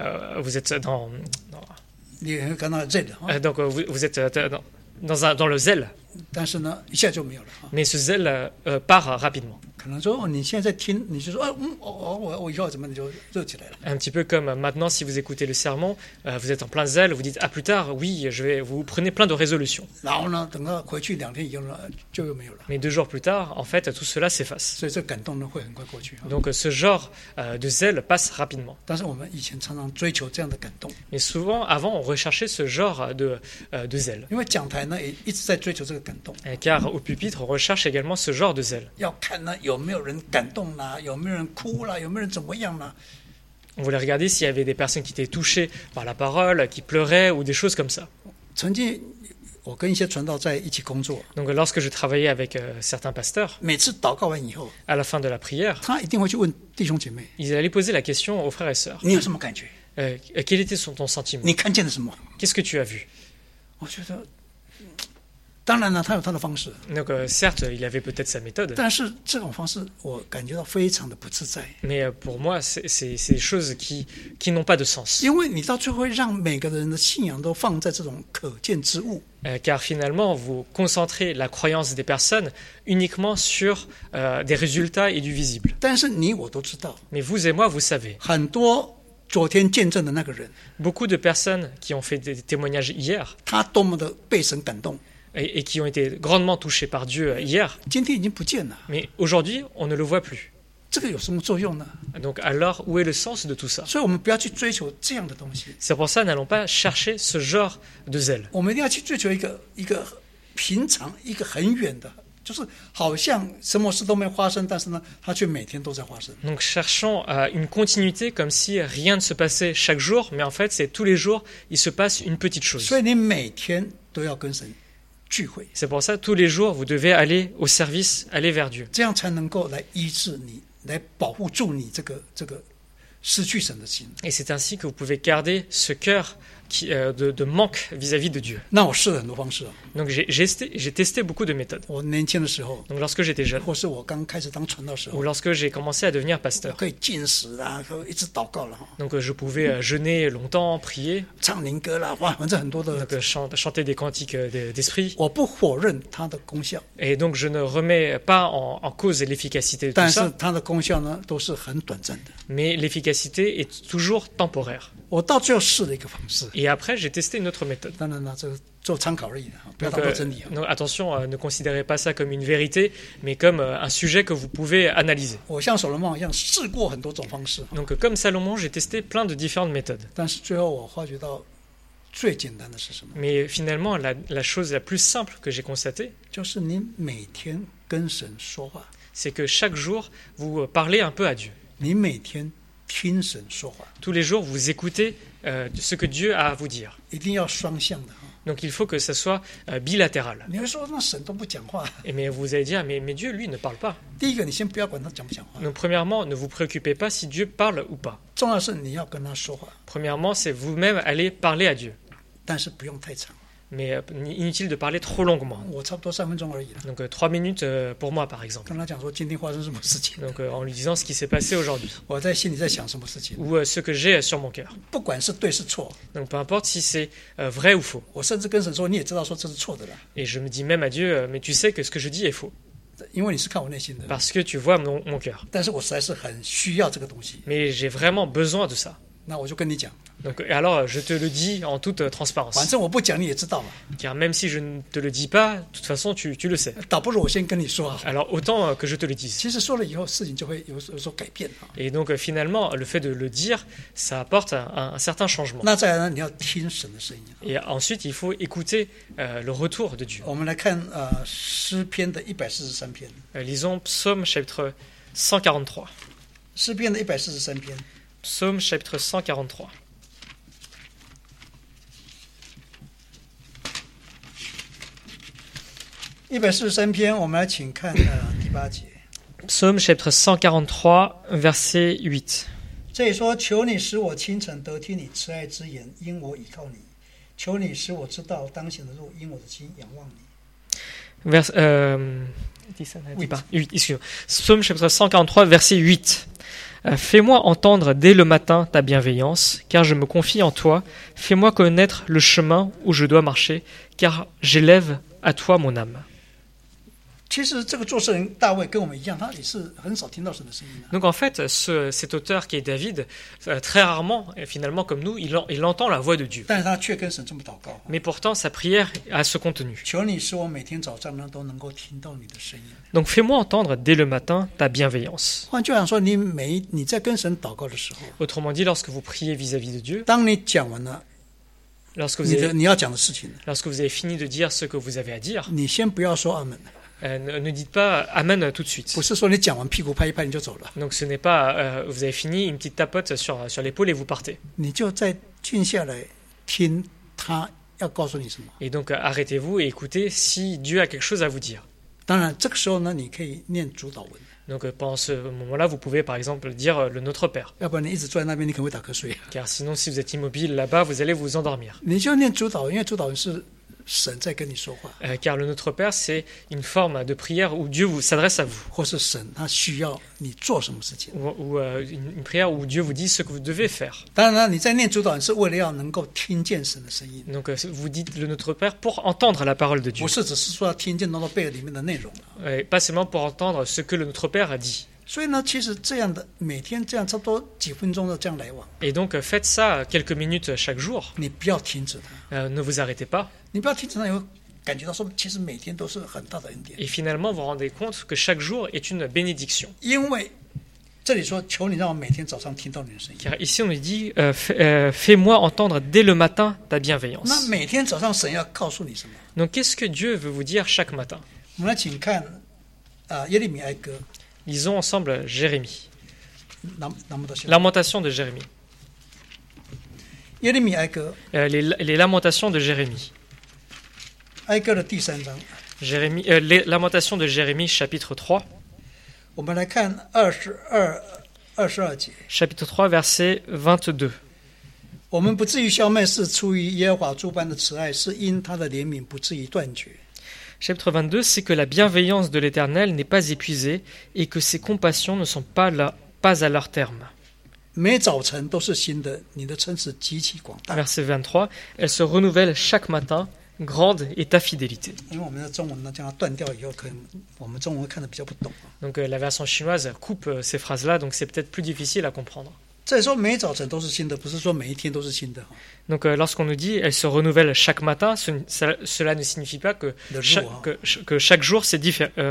dans, 你会感到热的啊， donc vous êtes dans le zèle, 但是呢一下就没有了啊。 mais ce zèle part rapidement. 可能说你现在在听，你就说我以后怎么你就热起来了。 Un petit peu comme maintenant, si vous écoutez le sermon, vous êtes en plein zèle, vous dites, ah plus tard, oui, vous prenez plein de résolutions. 然后呢，等到回去2天以后呢，就又没有了。 Mais 2 jours plus tard, en fait, tout cela s'efface. 所以这个感动呢会很快过去啊。 Donc ce genre de zèle passe rapidement. 但是我们以前常常追求这样的感动， Mais souvent, avant, on recherchait ce genre de zèle. 因为讲台呢也一直在追求这个感动， Car au pupitre, on recherche également ce genre de zèle. 要看呢有没有人感动啦，有没有人哭啦，有没有人怎么样啦。 On voulait regarder s'il y avait des personnes qui étaient touchées par la parole, qui pleuraient ou des choses comme ça. 曾经我跟一些传道在一起工作， Donc lorsque je travaillais avec certains pasteurs, 每次祷告完以后， à la fin de la prière, 他一定会去问弟兄姐妹， ils allaient poser la question aux frères et sœurs. 你有什么感觉？ Quel était ton sentiment? 你看见了什么？ Qu'est-ce que tu as vu? 我觉得，当然了，他有他的方式， Donc certes, il avait peut-être sa méthode, 但是这种方式我感觉到非常的不自在， mais pour moi, c'est des choses qui n'ont pas de sens. 因为你到最后会让每个人的信仰都放在这种可见之物。 Car finalement, vous concentrez la croyance des personnes uniquement sur des résultats et du visible. 但是你我都知道， Mais vous et moi, vous savez, 很多昨天见证的那个人， beaucoup de personnes qui ont fait des témoignages hier 他多么的被神感动， et qui ont été grandement touchés par Dieu hier, 今天已经不见了， mais aujourd'hui, on ne le voit plus. 这个有什么作用呢？ Donc alors, où est le sens de tout ça? 所以我们不要去追求这样的东西， C'est pour ça, n'allons pas chercher ce genre de zèle. 我们一定要去追求一个平常、一个很远的，就是好像什么事都没发生，但是呢，它却每天都在发生。 Donc cherchons une continuité comme si rien ne se passait chaque jour, mais en fait, c'est tous les jours, il se passe une petite chose. 所以你每天都要跟神聚会， C'est pour ça, tous les jours, vous devez aller au service, aller vers Dieu. 这样才能够来医治你来保护住你这个失去神的心。 Et c'est ainsi que vous pouvez garder ce cœur de manque vis-à-vis de Dieu. 那我试了很多方式啊， Donc j'ai testé beaucoup de méthodes. 我年轻的时候， Donc lorsque j'étais jeune, 或是我刚开始当传道时候 ou，lorsque j'ai commencé à devenir pasteur, 可以禁食啦，可以一直祷告了哈， donc je pouvais jeûner longtemps, prier, 唱灵歌啦，哇，反正很多的。 donc chanter des cantiques d'esprit. 我不否认它的功效， Et donc je ne remets pas en cause l'efficacité de tout 但是 ça, 它的功效呢都是很短暂的。 mais l'efficacité est toujours temporaire. 我到最后试了一个方式， Et après, j'ai testé une autre méthode. 当然了，这个做参考而已的，不要 Donc, 当做真理啊。 donc, attention, ne considérez pas ça comme une vérité, mais comme un sujet que vous pouvez analyser. 我像所罗门一样试过很多种方式， Donc comme Salomon, j'ai testé plein de différentes méthodes. 但是最后我发觉到最简单的是什么？ Mais finalement, la chose la plus simple que j'ai constatée, 就是你每天跟神说话， c'est que chaque jour, vous parlez un peu à Dieu. 你每天听神说话， Tous les jours, vous écoutez ce que Dieu a à vous dire. 一定要双向的哈。 Donc il faut que ça soit bilatéral. 你会说那神都不讲话？ Mais vous allez dire, mais Dieu, lui, ne parle pas. 第一个，你先不要管他讲不讲话， Donc premièrement, ne vous préoccupez pas si Dieu parle ou pas. 重要的是你要跟他说话， Premièrement, c'est vous-même aller parler à Dieu. 但是不用太长。 Mais inutile de parler trop longuement. 我差不多3分钟而已了， Donc 3 minutes pour moi, par exemple. 跟他讲说今天发生什么事情， Donc en lui disant ce qui s'est passé aujourd'hui. 我在心里在想什么事情， Ou ce que j'ai sur mon cœur. 不管是对是错， Donc peu importe si c'est vrai ou faux. 我甚至跟神说，你也知道说这是错的啦， Et je me dis même à Dieu, mais tu sais que ce que je dis est faux. 因为你是看我内心的。 Parce que tu vois mon cœur. 但是我实在是很需要这个东西， Mais j'ai vraiment besoin de ça. 那我就跟你讲， Donc alors je te le dis en toute 反 transparence. 正我不讲你也知道嘛， Car même si je ne te le dis pas, de toute façon tu le sais. 倒不如我先跟你说好。 Alors autant que je te le dise. 其实说了以后，事情就会有所改变啊。 Et donc finalement, le fait de le dire, ça apporte un certain changement. 那再来呢，你要听神的声音。 Et ensuite, il faut écouter le retour de Dieu. 我们来看诗篇的143篇， Lisons Psaume chapitre 143. 诗篇的143篇， Psaume chapitre 143. 143篇，我们来请看第8节。 Psaume chapitre 143, verset 8. 这里说：“求你使我清晨得听你慈爱之言，因我倚靠你；求你使我知道当行的路，因我的心仰望你。” Excusez-moi. Psaume chapitre 143, verset 8. Fais-moi entendre dès le matin ta bienveillance, car je me confie en toi. Fais-moi connaître le chemin où je dois marcher, car j'élève à toi mon âme. 其实这个作诗人大卫跟我们一样，他也是很少听到神的声音的。 Donc en fait, cet auteur qui est David, très rarement, et finalement comme nous, il entend la voix de Dieu. 但是他却跟神这么祷告。 Mais pourtant, sa prière a ce contenu. 求你使我每天早上呢都能够听到你的声音。 Donc fais-moi entendre dès le matin ta bienveillance. 换句话说，你在跟神祷告的时候， Autrement dit, lorsque vous priez vis-à-vis de Dieu, 当你讲完了 lorsque 你要讲的事情， vous avez fini de dire ce que vous avez à dire, 你先不要说阿门， ne dites pas Amen tout de suite. 不是说你讲完屁股拍一拍你就走了， Donc ce n'est pas vous avez fini une petite tapote sur l'épaule et vous partez. 你就再静下来听他要告诉你什么。 Et donc arrêtez-vous et écoutez si Dieu a quelque chose à vous dire. 当然，这个时候呢，你可以念主祷文， Donc pendant ce moment-là, vous pouvez par exemple dire le Notre Père. 要不然你一直坐在那边，你可能会打瞌睡。 Car sinon, si vous êtes immobile là-bas, vous allez vous endormir. 你就念主祷文，因为主祷文是神在跟你说话， Car le Notre Père, c'est une forme de prière où Dieu s'adresse à vous. 或是神他需要你做什么事情。 Ou une prière où Dieu vous dit ce que vous devez faire. 当然呢，你在念主祷文是为了要能够听见神的声音， Donc vous dites le Notre Père pour entendre la parole de Dieu. 不是只是说要听见那贝里面的内容。 Et pas seulement pour entendre ce que le Notre Père a dit. 所以呢，其实这样的每天这样差不多几分钟的这样来往， Et donc faites ça quelques minutes chaque jour. 你不要停止它， Ne vous arrêtez pas. 你不要停止它，你会感觉到说，其实每天都是很大的恩典， Et finalement, vous vous rendez compte que chaque jour est une bénédiction. 因为这里说，求你让我每天早上听到你的声音。 Car ici, on nous dit fais-moi entendre dès le matin ta 那 bienveillance. 每天早上神要告诉你什么？ Donc qu'est-ce que Dieu veut vous dire chaque matin? 我们来请看耶利米哀歌， Lisons ensemble Jérémie. 那么的先 Lamentation de Jérémie. 耶利米哀歌， Les lamentations de Jérémie. 哀歌的第3章， Les lamentations de Jérémie, chapitre 3. 我们来看22节。 Chapitre 3, verset 22. 我们不至于消灭，是出于耶和华诸般的慈爱，是因他的怜悯不至于断绝。 Chapitre 22, c'est que la bienveillance de l'Éternel n'est pas épuisée et que ses compassions ne sont pas à leur terme. 每早晨都是新的，你的诚实极其广大。 Verset 23, elle se renouvelle chaque matin, grande est ta fidélité. 因为我们的中文呢，将它断掉以后，可能我们中文会看得比较不懂。 Donc la version chinoise coupe ces phrases-là, donc c'est peut-être plus difficile à comprendre. 这里说每早晨都是新的，不是说每一天都是新的。 Donc lorsqu'on nous dit elle se renouvelle chaque matin, cela ne signifie pas que chaque jour c'est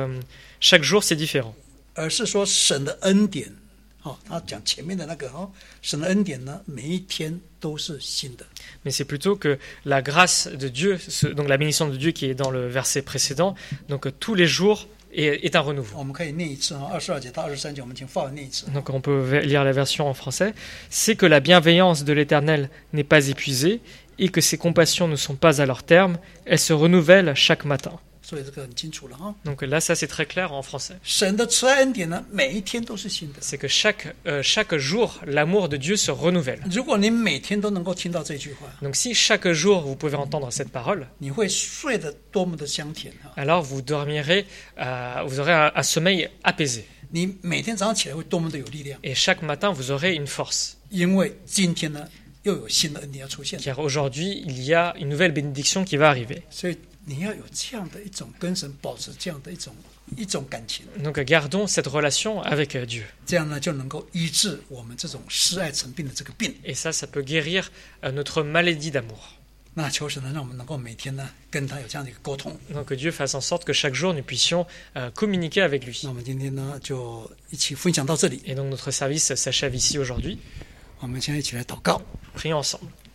différent. 而是说神的恩典，他讲前面的那个神的恩典呢，每一天都是新的。 Mais c'est plutôt que la grâce de Dieu, donc la bénédiction de Dieu qui est dans le verset précédent, donc tous les jours est un renouveau. 我们可以念一次22节到23节，我们请法文念一次。 Donc on peut lire la version en français. C'est que la bienveillance de l'Éternel n'est pas épuisée et que ses compassions ne sont pas à leur terme. Elles se renouvellent chaque matin. 所以这个很清楚了哈。 Donc là, ça c'est très clair en français. 神的慈爱恩典呢，每一天都是新的。 C'est que chaque jour, l'amour de Dieu se renouvelle. 如果你每天都能够听到这句话， Donc si chaque jour vous pouvez entendre cette parole, 你会睡得多么的香甜啊！ alors vous dormirez, vous aurez un sommeil apaisé. 你每天早上起来会多么的有力量， Et chaque matin, vous aurez une force. 因为今天呢又有新的恩典要出现， Car aujourd'hui, il y a une nouvelle bénédiction qui va arriver. 所以你要有这样的一种跟神保持这样的一种感情， Donc gardons cette relation avec Dieu. 这样呢就能够医治我们这种失爱成病的这个病。 Et ça peut guérir notre maladie d'amour. 那求神呢，让我们能够每天呢跟他有这样的一个沟通。 Donc que Dieu fasse en sorte que chaque jour nous puissions communiquer avec lui. 那我们今天呢就一起分享到这里， Et donc notre service s'achève ici aujourd'hui. 我们现在一起来祷告。 Prions ensemble.